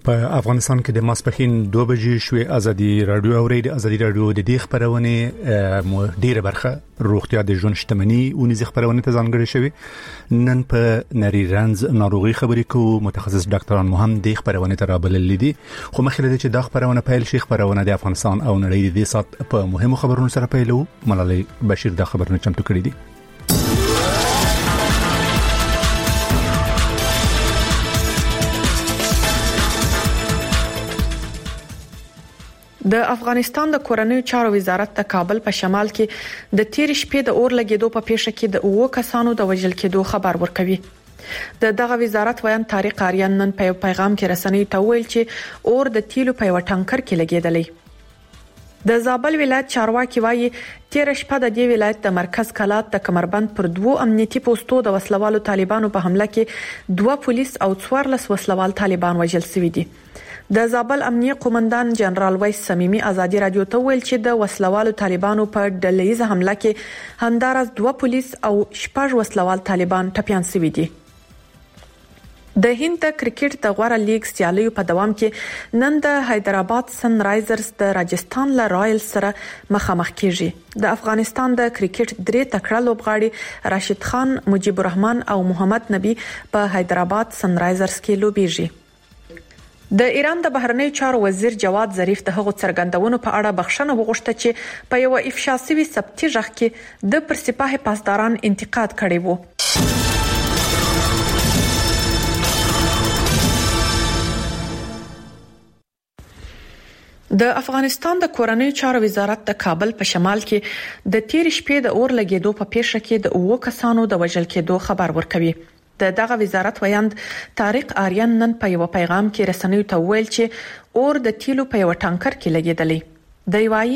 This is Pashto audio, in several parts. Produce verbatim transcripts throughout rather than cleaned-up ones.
په افغانستان کې د ماسپخین دوه بجې شوې ازادي رادیو او ریډیو ازادي رادیو د دې خبرونه ډیره برخه روغتیا د ژوند شتمنۍ او نزي خبرونه ته ځانګړې شوی. نن په نری رنز ناروغي خبرې کوو. متخصص ډاکټران مهم د خبرونه ته رابلل دي، خو مخکې د چې د خبرونه پیل شي خبرونه د افغانستان او نړۍ د سات په مهمو خبرونو سره پیلو. ملالي بشیر د خبرونه چمتو کړی دي. د افغانستان د کورنیو چارو وزارت د کابل په شمال کې د تیر شپې د اور لګیدو په پیښه کې د اوو کسانو د وژل کېدو خبر ورکوي. د دغه وزارت ویان طارق آریان نن په پیغام کې رسنۍ ته ویل چې اور د تیلو په یو ټانکر کې لګیدلی. د زابل ولایت چارواکي وایي تیر شپه د دې ولایت د مرکز کلات د کمربند پر دوو امنیتي پوسټو د وسلوالو طالبانو په حمله کې دوه پولیس او څوارلس وسلوال طالبان وژل شوي دي. د زابل امنیه قومندان جنرال ویس سمیمی ازادي رادیو ته ویل چې د وسلوالو طالبانو په ډلهیزه حمله کې همدارس دوه پولیس او شپږ وسلوال طالبان ټپيان شوي دي. د هند د کرکټ د غوړه لیګ سیالیو په دوام کې نن د حیدرآباد سن رایزرز د راجستان له رایل سره مخامخ کیږي. د افغانستان د کرکټ درې تکړه لوبغاړي راشد خان، مجيب الرحمن او محمد نبی په حیدرآباد سن رایزرز کې لوبيږي. د ایران د بهرنی چارو وزیر جواد ظریف د هغو څرګندونو په اړه بخښنه وغوښته چې په یو افشا شوی سبتي ژغ کې د پرسپاه پاسداران انتقاد کړی وو. د افغانستان د کورنیو چارو وزارت د کابل په شمال کې د تیر شپې د اور لګیدو په پیښه کې د اوو کسانو د وژل کېدو خبر ورکوي. د دغه وزارت ویاند طارق آریان نن په یو پیغام کې رسنیو ته ویل چې اور د تیلو په یو ټانکر کې لګیدلی. دی وایي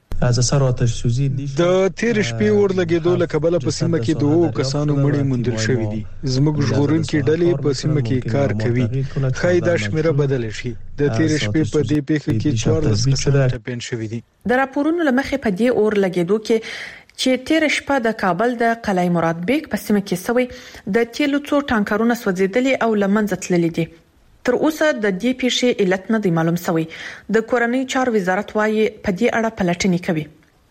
د تیر شپې اور لګیدو له کبله په سیمه کې دوه کسانو مړي موندل شوې دي. زموږ ژغورونکو ډلې په سیمه کې کار کوي. خای د شمیره بدل شي. د تیر شپې په دې پیښه کې څوارلس کسان ټپيان شوي دي. د راپورونو لمخې په دې اور لګیدو کې چې تیر شپه د کابل د قلعه مراد بیگ په سیمه کې سوی د تیلو څو ټانکرونه سوځیدلي او لمنځه تللي دي. تر اوسه د دې پیښې علت نه دی معلوم شوی. د کورنیو چارو وزارت وايي په دې اړه پلټنې کوي.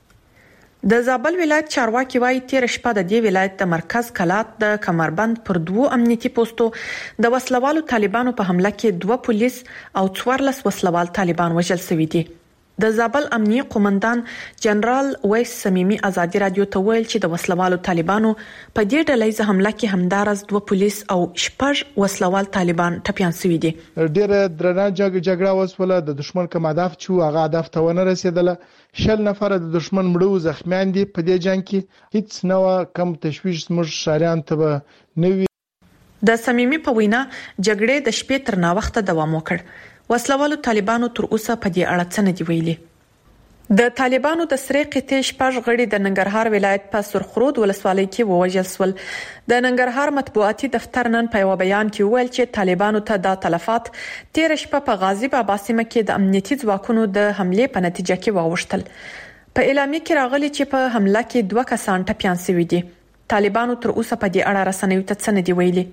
د زابل ولایت چارواکي وايي تیر شپه د دې ولایت د مرکز کلات د کمربند پر دوو امنیتي پوسټو د وسلوالو طالبانو په حمله کې دوه پولیس او څوارلس وسلوال طالبان وژل شوي دي. د زابل امنیه قومندان جنرال ویس سمیمی ازادي رادیو ته ویل چې د وسلوالو طالبانو په دې ډلهیزه حمله کې همدارس دوه پولیس او شپږ وسلوال طالبان ټپيان شوي دي. ډېر درنه جګړه وسوله. د دشمن کوم هدف چې هغه هدف ته ونه رسیدله. شل نفر د دشمن مړو زخمیان دي. په دې جنگ کې هیڅ نوې کم تشویش موږ شاریان ته نه وي. د سمیمی په وینا جګړه د شپې تر ناوخته دوام وکړ. وسلوالو طالبانو تر اوسه په دې اړه څه نه دی ویلي. د طالبانو د سری قطې شپږ غړي د ننګرهار ولایت په سرخرود ولسوالۍ کې ووژل شول. د ننګرهار مطبوعاتي دفتر نن په یو بیان کې ویل چې طالبانو ته د تلفات تیر شپه په غازی بابا سیمه کې د امنیتي ځواکونو د حمله په نتیجه کې واوښتل. په اعلامیه کې راغلي چې په حمله کې دوه کسان ټپيان شوي دي. طالبانو تر اوسه په دې اړه رسنیو ته څه نه دی ویلي.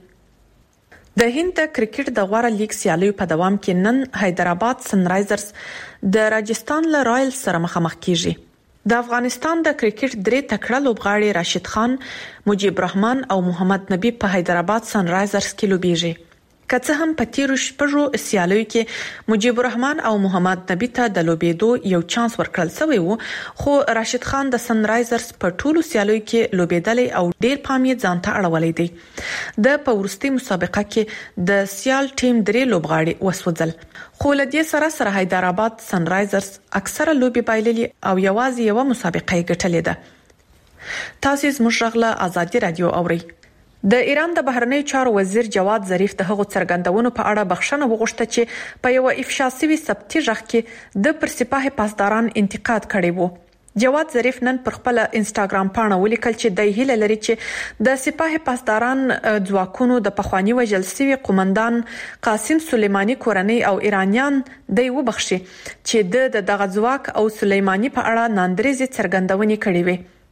د هند د کرکټ د غوړه لیګ سیالیو په دوام کې نن حیدرآباد سن رایزرز د راجستان له رایل سره مخامخ کیږي. د افغانستان د کرکټ درې تکړه لوبغاړي راشد خان، مجيب الرحمن او محمد نبی په حیدرآباد سن رایزرز کې لوبيږي. که څه هم په تیرو شپږو سیالیو کې مجيب الرحمن او محمد نبی ته د لوبېدو یو چانس ورکړل شوی وو، خو راشد خان د سن رایزرز په ټولو سیالیو کې لوبېدلی او ډیر پام یې ځان ته اړولی دی. د پورستي مسابقه کې د سیال ټیم درې لوبغاړي وسوځل، خو له دې سره سره حیدرآباد سن رایزرز اکثره لوبي بایللي او یوازې یو مسابقه یې ګټلې ده. تاسو زموږ غږ له ازادي رادیو اورئ. د ایران د بهرنی چارو وزیر جواد ظریف د هغو څرګندونو په اړه بخښنه وغوښته چې په یو افشا شوی سبتي ژغ کې د پرسپاه پاسداران انتقاد کړی وو. جواد ظریف نن پر خپل انستګرام پاڼه ولیکل چې د هیله لري چې د سپاه پاسداران ځواکونو د پخوانی وژل شوی قومندان قاسم سلیمانی کورنۍ او ایرانیان د یو بخشي چې د دغه ځواک او سلیمانی په اړه ناندریزي څرګندونې کړې وي.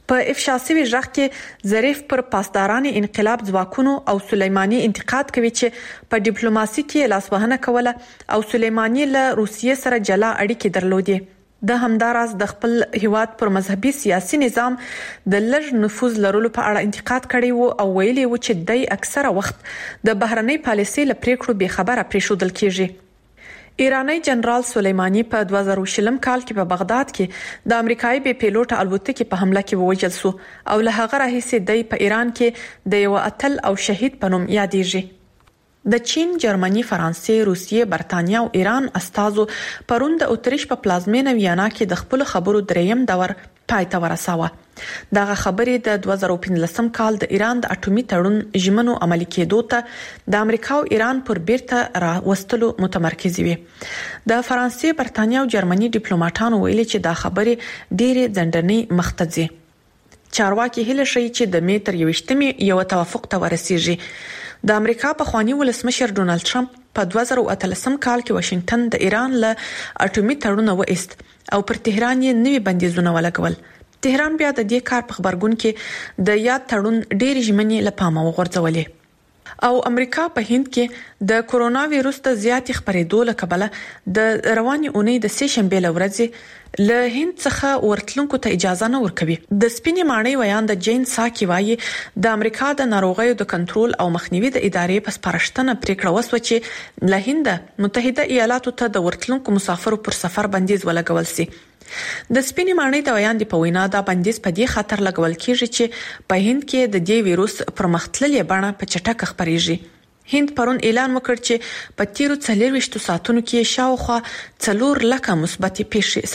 په افشا شوی ژغ کې ظریف پر پاسداران انقلاب ځواکونو او سلیمانی انتقاد کوي چې په ډیپلوماسي کې لاسوهنه کوله او سلیمانی له روسیې سره جلا اړیکې درلودې. د همداراز د خپل هیواد پر مذهبي سیاسي نظام د لږ نفوذ لرلو په اړه انتقاد کړی وو او ویلي وو چې د اکثره وخت د بهرنۍ پالیسۍ لپاره به خبره پریښودل کیږي. ایرانی جنرال سلیمانی په دوه زره شلم کال کې په بغداد کې د امریکایي بي پیلوټ الوتکې په حمله کې ووژل شو او له هغه راهیسې د په ایران کې د یو اتل او شهید په نوم یادېږي. د چین، جرمني، فرانسې، روسیې، برتانیا او ایران استازو پرون د اتریش په پلازمینه ویانا کې د خپل خبرو دریم دور پای ته ورساوه. دغه خبرې د دوه زره پنځلسم کال د ایران د اټومي تړون ژمنو عملي کېدو ته د امریکا او ایران پر بیرته راوستلو متمرکز وي. د فرانسې، برتانیا او جرمني ډیپلوماټانو ویلي چې دا خبرې ډېرې ځنډنې مختځي. چارواکي هله شي چې د میټر یوشتمي یو توافق ته ورسیږي. د امریکا په خواني ولسمشر ډونالد ټرمپ په دوه زره اتلسم کال کې واشنگټن د ایران له اټومي تړون وایست او پر تهران یې نوي بندیزونه ولګول. تهران بیا د دې کار په خبرګون کې د یاد تړون ډېر ژمنې لپاره وغورځولې. او امریکا په هند کې د کورونا وایروس د زیاتې خبرېدو له کبله د رواني اونۍ د سه شنبه لورځي له هند څخه ورتلونکو ته اجازه نه ورکوي. د سپینې ماڼۍ ویان د جین ساکي وایي د امریکا د ناروغیو د کنټرول او مخنیوي د ادارې په سپارښتنه پریکړه وسوه چې له هند متحده ایالاتو ته د ورتلونکو مسافرو پر سفر بندیز ولګول شي. د سپینې ماڼۍ د ویان د پوینا د بندیز په دې خاطر لګول کیږي چې په هند کې د دې وایروس پرمختللې بڼه په چټکه خپريږي. هند پرون اعلان وکړ چې په تیرو څلورويشت ساعتونو کې شاوخوا څلور لکه مثبت پیښې